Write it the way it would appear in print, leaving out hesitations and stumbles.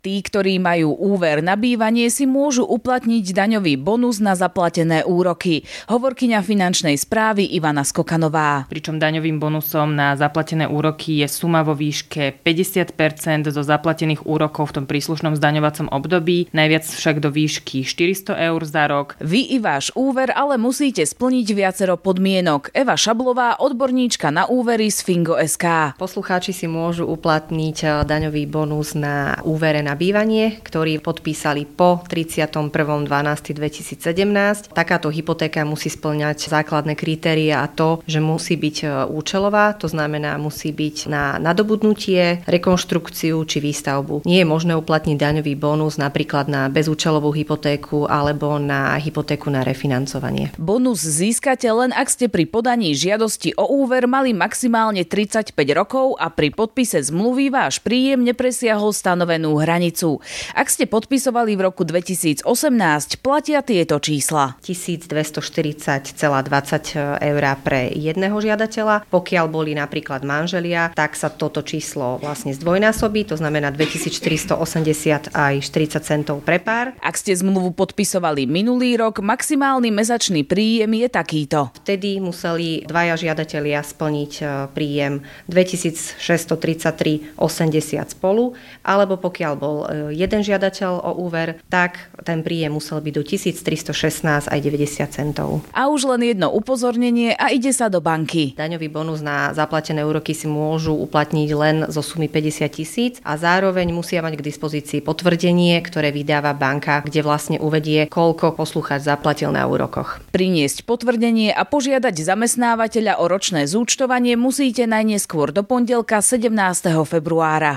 Tí, ktorí majú úver na bývanie, si môžu uplatniť daňový bonus na zaplatené úroky. Hovorkyňa finančnej správy Ivana Skokanová. Pričom daňovým bonusom na zaplatené úroky je suma vo výške 50% zo zaplatených úrokov v tom príslušnom zdaňovacom období, najviac však do výšky 400 eur za rok. Vy i váš úver ale musíte splniť viacero podmienok. Eva Šablová, odborníčka na úvery z Fingo.sk. Poslucháči si môžu uplatniť daňový bonus na úvere na bývanie, ktorý podpísali po 31.12.2017. Takáto hypotéka musí spĺňať základné kritériá a to, že musí byť účelová, to znamená musí byť na nadobudnutie, rekonštrukciu či výstavbu. Nie je možné uplatniť daňový bonus napríklad na bezúčelovú hypotéku alebo na hypotéku na refinancovanie. Bonus získate len ak ste pri podaní žiadosti o úver mali maximálne 35 rokov a pri podpise zmluvy váš príjem nepresiahol stanovenú hranicu. Ak ste podpisovali v roku 2018, platia tieto čísla. 1240,20 eur pre jedného žiadateľa. Pokiaľ boli napríklad manželia, tak sa toto číslo vlastne zdvojnásobí, to znamená 2480 aj 40 centov pre pár. Ak ste zmluvu podpisovali minulý rok, maximálny mesačný príjem je takýto. Vtedy museli dvaja žiadatelia splniť príjem 2633,80 spolu, alebo pokiaľ bol jeden žiadateľ o úver, tak ten príjem musel byť do 1316 aj 90 centov. A už len jedno upozornenie a ide sa do banky. Daňový bonus na zaplatené úroky si môžu uplatniť len zo sumy 50 000 a zároveň musia mať k dispozícii potvrdenie, ktoré vydáva banka, kde vlastne uvedie, koľko poslucháč zaplatil na úrokoch. Priniesť potvrdenie a požiadať zamestnávateľa o ročné zúčtovanie musíte najneskôr do pondelka 17. februára.